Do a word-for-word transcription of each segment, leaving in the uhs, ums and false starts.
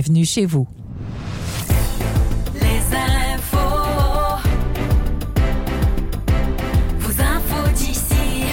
Bienvenue chez vous. Les infos. Vos infos d'ici.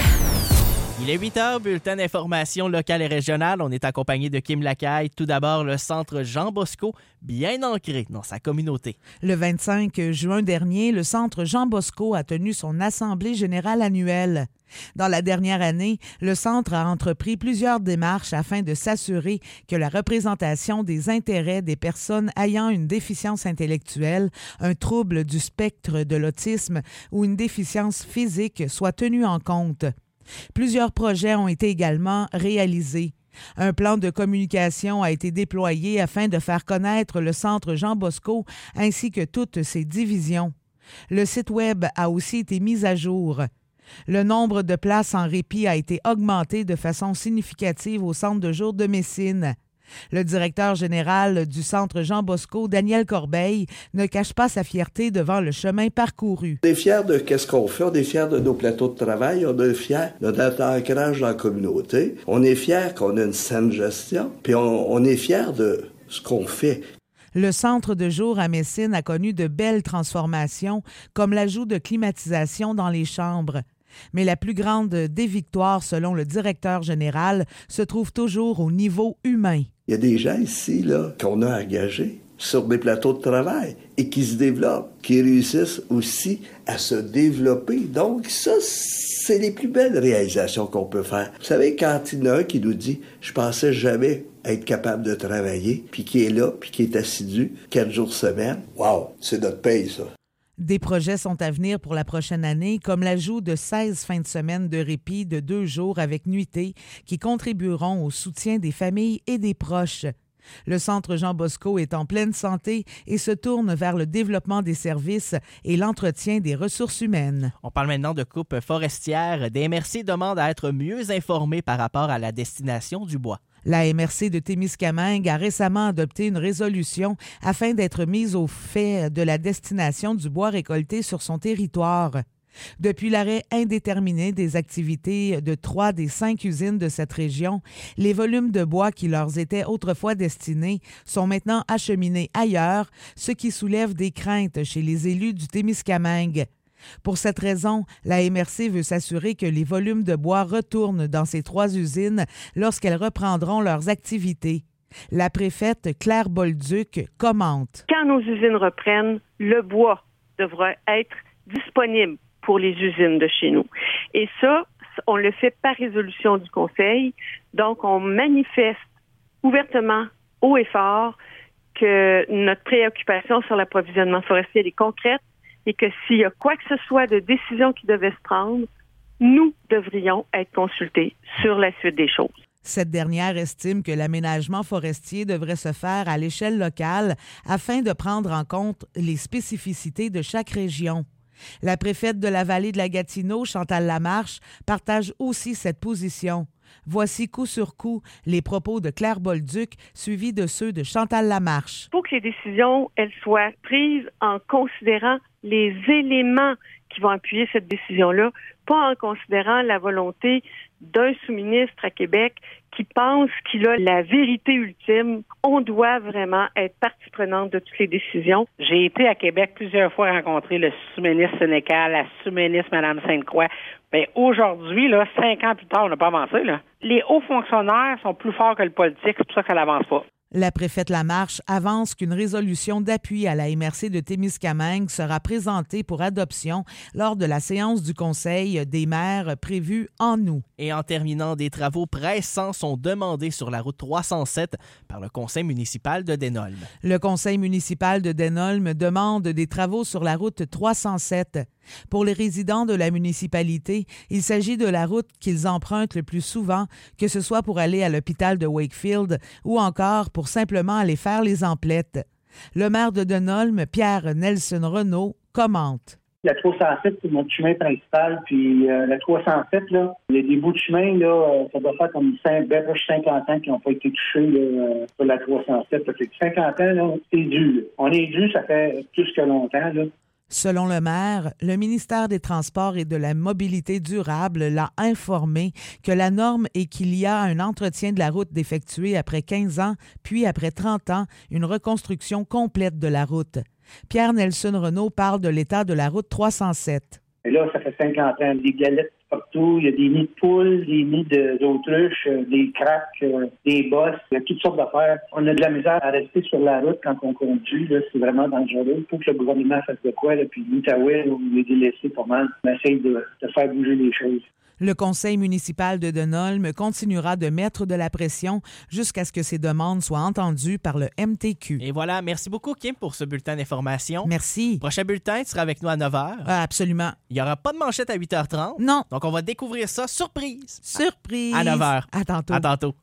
Il est huit heures, bulletin d'information locale et régionale. On est accompagné de Kim Lacaille. Tout d'abord, le centre Jean Bosco, bien ancré dans sa communauté. Le vingt-cinq juin dernier, le centre Jean Bosco a tenu son assemblée générale annuelle. Dans la dernière année, le centre a entrepris plusieurs démarches afin de s'assurer que la représentation des intérêts des personnes ayant une déficience intellectuelle, un trouble du spectre de l'autisme ou une déficience physique soit tenue en compte. Plusieurs projets ont été également réalisés. Un plan de communication a été déployé afin de faire connaître le centre Jean Bosco ainsi que toutes ses divisions. Le site web a aussi été mis à jour. Le nombre de places en répit a été augmenté de façon significative au centre de jour de Messine. Le directeur général du centre Jean Bosco, Daniel Corbeil, ne cache pas sa fierté devant le chemin parcouru. On est fiers de ce qu'on fait, on est fiers de nos plateaux de travail, on est fiers de notre ancrage dans la communauté, on est fiers qu'on a une saine gestion, puis on, on est fiers de ce qu'on fait. Le centre de jour à Messine a connu de belles transformations, comme l'ajout de climatisation dans les chambres. Mais la plus grande des victoires, selon le directeur général, se trouve toujours au niveau humain. Il y a des gens ici là, qu'on a engagés sur des plateaux de travail et qui se développent, qui réussissent aussi à se développer. Donc ça, c'est les plus belles réalisations qu'on peut faire. Vous savez, quand il y en a un qui nous dit « Je pensais jamais être capable de travailler », puis qui est là, puis qui est assidu quatre jours semaine, wow, c'est notre paye, ça. Des projets sont à venir pour la prochaine année, comme l'ajout de seize fins de semaine de répit de deux jours avec nuitée qui contribueront au soutien des familles et des proches. Le centre Jean Bosco est en pleine santé et se tourne vers le développement des services et l'entretien des ressources humaines. On parle maintenant de coupe forestière. Des M R C demandent à être mieux informés par rapport à la destination du bois. La M R C de Témiscamingue a récemment adopté une résolution afin d'être mise au fait de la destination du bois récolté sur son territoire. Depuis l'arrêt indéterminé des activités de trois des cinq usines de cette région, les volumes de bois qui leur étaient autrefois destinés sont maintenant acheminés ailleurs, ce qui soulève des craintes chez les élus du Témiscamingue. Pour cette raison, la M R C veut s'assurer que les volumes de bois retournent dans ces trois usines lorsqu'elles reprendront leurs activités. La préfète Claire Bolduc commente. Quand nos usines reprennent, le bois devra être disponible pour les usines de chez nous. Et ça, on le fait par résolution du Conseil. Donc, on manifeste ouvertement, haut et fort, que notre préoccupation sur l'approvisionnement forestier est concrète et que s'il y a quoi que ce soit de décision qui devait se prendre, nous devrions être consultés sur la suite des choses. Cette dernière estime que l'aménagement forestier devrait se faire à l'échelle locale afin de prendre en compte les spécificités de chaque région. La préfète de la vallée de la Gatineau, Chantal Lamarche, partage aussi cette position. Voici coup sur coup les propos de Claire Bolduc suivis de ceux de Chantal Lamarche. Il faut que les décisions elles soient prises en considérant les éléments qui vont appuyer cette décision-là, pas en considérant la volonté d'un sous-ministre à Québec qui pense qu'il a la vérité ultime. On doit vraiment être partie prenante de toutes les décisions. J'ai été à Québec plusieurs fois rencontrer le sous-ministre Sénécal, la sous-ministre Mme Sainte-Croix. Bien, aujourd'hui, là, cinq ans plus tard, on n'a pas avancé, là. Les hauts fonctionnaires sont plus forts que le politique, c'est pour ça que ça n'avance pas. La préfète Lamarche avance qu'une résolution d'appui à la M R C de Témiscamingue sera présentée pour adoption lors de la séance du Conseil des maires prévue en août. Et en terminant, des travaux pressants sont demandés sur la route trois cent sept par le Conseil municipal de Denholm. Le Conseil municipal de Denholm demande des travaux sur la route trois cent sept. Pour les résidents de la municipalité, il s'agit de la route qu'ils empruntent le plus souvent, que ce soit pour aller à l'hôpital de Wakefield ou encore pour simplement aller faire les emplettes. Le maire de Denholm, Pierre Nelson Renaud, commente. La trois cent sept, c'est notre chemin principal, puis euh, la trois cent sept, là, il y a des bouts de chemin, là, euh, ça doit faire comme cinquante ans qui n'ont pas été touchés là, euh, sur la trois cent sept. Ça fait cinquante ans, là, c'est dû. On est dû, ça fait plus que longtemps, là. Selon le maire, le ministère des Transports et de la Mobilité durable l'a informé que la norme est qu'il y a un entretien de la route d'effectuer après quinze ans, puis après trente ans, une reconstruction complète de la route. Pierre Nelson Renaud parle de l'état de la route trois cent sept. Et là, ça fait cinquante ans, des galettes partout, il y a des nids de poules, des nids de- d'autruches, euh, des craques, euh, des bosses, il y a toutes sortes d'affaires. On a de la misère à rester sur la route quand on conduit, là, c'est vraiment dangereux. Il faut que le gouvernement fasse de quoi, là, puis l'Outaouais, on est délaissé pas mal. On essaye de, de faire bouger les choses. Le conseil municipal de Denholm continuera de mettre de la pression jusqu'à ce que ces demandes soient entendues par le M T Q. Et voilà, merci beaucoup, Kim, pour ce bulletin d'information. Merci. Prochain bulletin, tu seras avec nous à neuf heures. Ah, absolument. Il n'y aura pas de manchette à huit heures trente. Non. Donc, on va découvrir ça surprise. Surprise. À neuf heures. À tantôt. À tantôt.